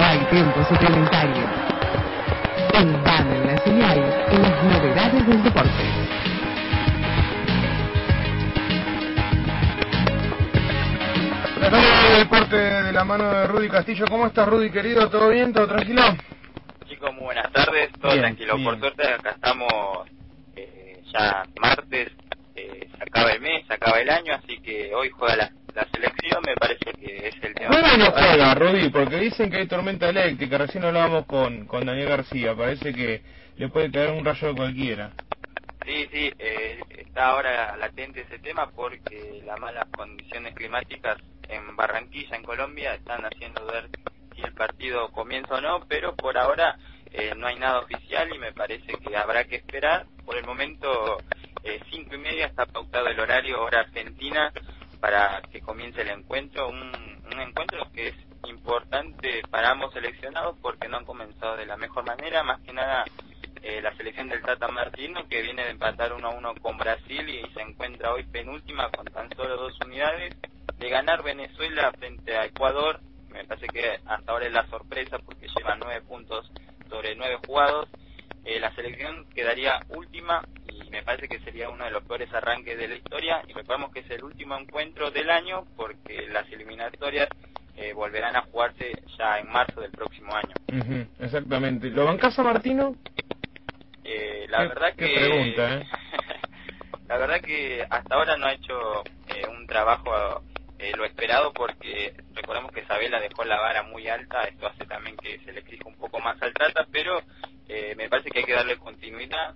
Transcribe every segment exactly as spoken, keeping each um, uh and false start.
hay tiempo suplementario. El van en la señal en las novedades del deporte. El deporte de la mano de Rudy Castillo. ¿Cómo estás, Rudy, querido? ¿Todo bien? ¿Todo tranquilo? Chicos, muy buenas tardes. Todo bien, tranquilo. bien. Por suerte acá estamos eh, ya martes. Eh, se acaba el mes, se acaba el año, así que hoy juega la, la selección. Me parece que es el tema. ¿Juega o no juega, Rudy? Porque dicen que hay tormenta eléctrica. Recién hablábamos con, con Daniel García. Parece que le puede caer un rayo de cualquiera. Sí, sí, eh, está ahora latente ese tema porque las malas condiciones climáticas en Barranquilla, en Colombia, están haciendo ver si el partido comienza o no, pero por ahora eh, no hay nada oficial y me parece que habrá que esperar. Por el momento, eh, cinco y media está pautado el horario, hora argentina, para que comience el encuentro, un, un encuentro que es importante para ambos seleccionados porque no han comenzado de la mejor manera, más que nada eh, la selección del Tata Martino, que viene de empatar uno a uno con Brasil y se encuentra hoy penúltima con tan solo dos unidades, de ganar Venezuela frente a Ecuador. Me parece que hasta ahora es la sorpresa porque lleva nueve puntos sobre nueve jugados. Eh, la selección quedaría última y me parece que sería uno de los peores arranques de la historia, y recordemos que es el último encuentro del año porque las eliminatorias eh, volverán a jugarse ya en marzo del próximo año. Uh-huh, exactamente. ¿Lo bancás a Martino? Eh, la ¿Qué, verdad qué que pregunta, ¿eh? La verdad que hasta ahora no ha hecho eh, un trabajo eh, lo esperado, porque recordemos que Sabela dejó la vara muy alta. Esto hace también que se le exija un poco más al Tata, pero eh, me parece que hay que darle continuidad.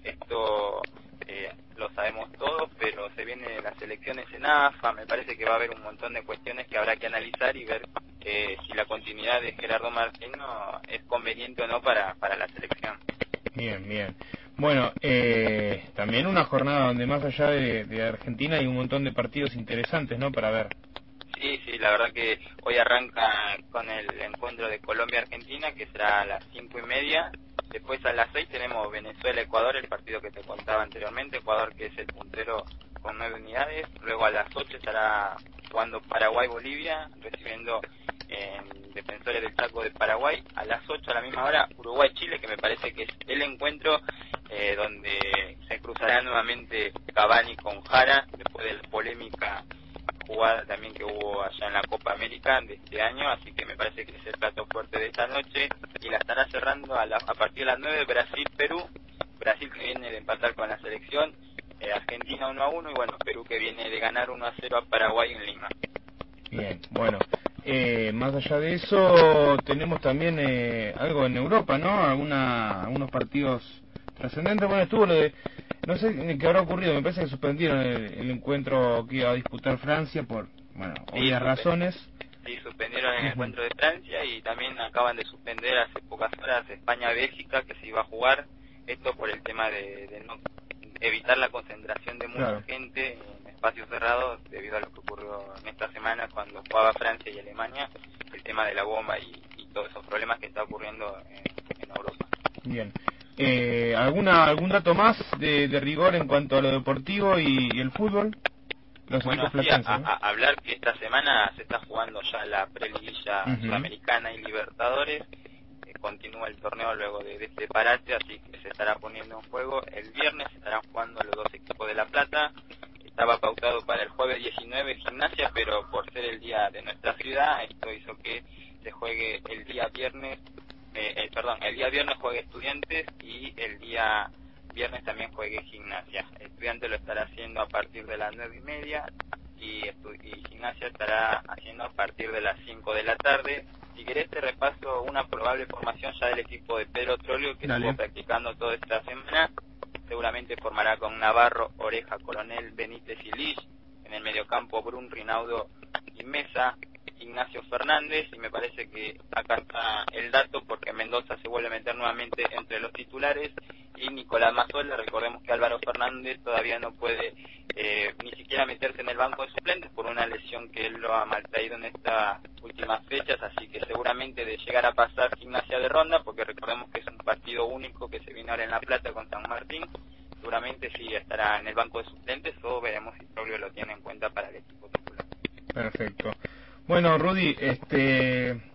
Esto eh, lo sabemos todos, pero se vienen las elecciones en A F A. Me parece que va a haber un montón de cuestiones que habrá que analizar y ver eh, si la continuidad de Gerardo Martino es conveniente o no para, para la selección. Bien, bien. Bueno, eh, también una jornada donde más allá de, de Argentina hay un montón de partidos interesantes, ¿no?, para ver. Sí, sí, la verdad que hoy arranca con el encuentro de Colombia-Argentina, que será a las cinco y media. Después a las seis tenemos Venezuela-Ecuador, el partido que te contaba anteriormente. Ecuador, que es el puntero con nueve unidades. Luego a las ocho estará jugando Paraguay-Bolivia, recibiendo en Defensores del Chaco de Paraguay. A las ocho a la misma hora Uruguay-Chile, que me parece que es el encuentro eh, donde se cruzará nuevamente Cavani con Jara, después de la polémica jugada también que hubo allá en la Copa América de este año. Así que me parece que es el plato fuerte de esta noche, y la estará cerrando a, la, a partir de las nueve Brasil-Perú. Brasil que viene de empatar con la selección, eh, Argentina uno a uno, y bueno, Perú que viene de ganar uno a cero a Paraguay en Lima. Bien, bueno, eh, más allá de eso tenemos también eh, algo en Europa, ¿no? Alguna, algunos partidos trascendentes. Bueno, estuvo lo de, no sé qué habrá ocurrido, me parece que suspendieron el, el encuentro que iba a disputar Francia por, bueno, Sí, obvias razones. Sí, suspendieron el Uh-huh. encuentro de Francia, y también acaban de suspender hace pocas horas España-Bélgica, que se iba a jugar. Esto por el tema de, de no evitar la concentración de mucha Claro. gente en espacios cerrados, debido a lo que ocurrió en esta semana cuando jugaba Francia y Alemania, el tema de la bomba y, y todos esos problemas que está ocurriendo en, en Europa. Bien. Eh, ¿alguna algún dato más de, de rigor en cuanto a lo deportivo y, y el fútbol? Los Bueno, equipos sí, a, platenses, ¿no? a, hablar que esta semana se está jugando ya la preliguilla Uh-huh. sudamericana y Libertadores. Eh, continúa el torneo luego de, de este parate, así que se estará poniendo en juego. El viernes se estarán jugando los dos equipos de La Plata. Estaba pautado para el jueves diecinueve Gimnasia, pero por ser el día de nuestra ciudad, esto hizo que se juegue el día viernes, eh, eh, perdón, el día viernes juegue Estudiantes y el día viernes también juegue Gimnasia. Estudiantes lo estará haciendo a partir de las nueve y media y, y Gimnasia estará haciendo a partir de las cinco de la tarde. Si querés te repaso una probable formación ya del equipo de Pedro Trollio, que Dale. estuvo practicando toda esta semana. Seguramente formará con Navarro, Oreja, Coronel, Benítez y Lich. En el mediocampo Brun, Rinaudo y Mesa, Ignacio Fernández. Y me parece que acá está el dato, porque Mendoza se vuelve a meter nuevamente entre los titulares, y Nicolás Mazzola. Recordemos que Álvaro Fernández todavía no puede eh, ni siquiera meterse en el banco de suplentes por una lesión que él lo ha maltraído en estas últimas fechas, así que seguramente de llegar a pasar Gimnasia de ronda, porque recordemos que es un partido único que se viene ahora en La Plata con San Martín, seguramente sí estará en el banco de suplentes, o veremos si Troglio lo tiene en cuenta para el equipo titular. Perfecto. Bueno, Rudy, este,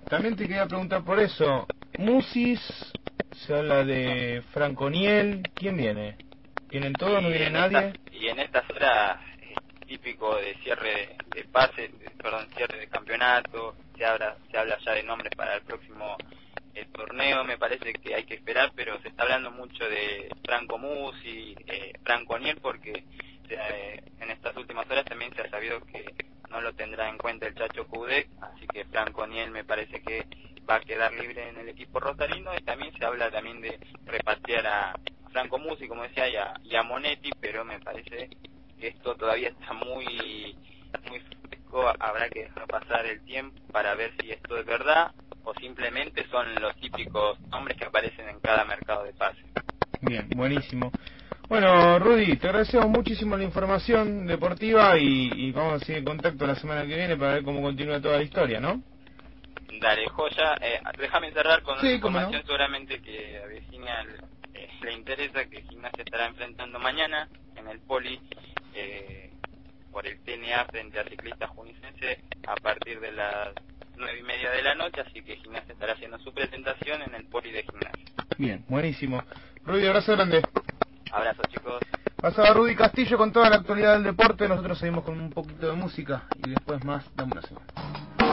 también te quería preguntar por eso. Musis, se habla de Franco Niel, ¿quién viene? ¿Vienen todos? ¿No viene nadie? Estas, y en estas horas es típico de cierre de, de pase, de, perdón, cierre de campeonato, se habla, se habla ya de nombres para el próximo el torneo. Me parece que hay que esperar, pero se está hablando mucho de Franco Musi, eh, Franco Niel, porque eh, en estas últimas horas también se ha sabido que no lo tendrá en cuenta el Chacho Coudet, así que Franco Niel me parece que va a quedar libre en el equipo rosarino. Y también se habla también de repatriar a Franco Musi, como decía, y a, y a Monetti, pero me parece que esto todavía está muy muy fresco. Habrá que dejar pasar el tiempo para ver si esto es verdad o simplemente son los típicos nombres que aparecen en cada mercado de pase. Bien, buenísimo. Bueno, Rudy, te agradecemos muchísimo la información deportiva y, y vamos a seguir en contacto la semana que viene para ver cómo continúa toda la historia, ¿no? Dale, joya. Eh, déjame cerrar con sí, una información no. seguramente que a Virginia le, eh, le interesa, que Gimnasia estará enfrentando mañana en el Poli eh, por el T N A frente a Ciclista Junicense a partir de las nueve y media de la noche, así que Gimnasia estará haciendo su presentación en el Poli de Gimnasia. Bien, buenísimo. Rudy, abrazo grande. Abrazo, chicos. Pasaba Rudy Castillo con toda la actualidad del deporte. Nosotros seguimos con un poquito de música y después más. Dame una semana.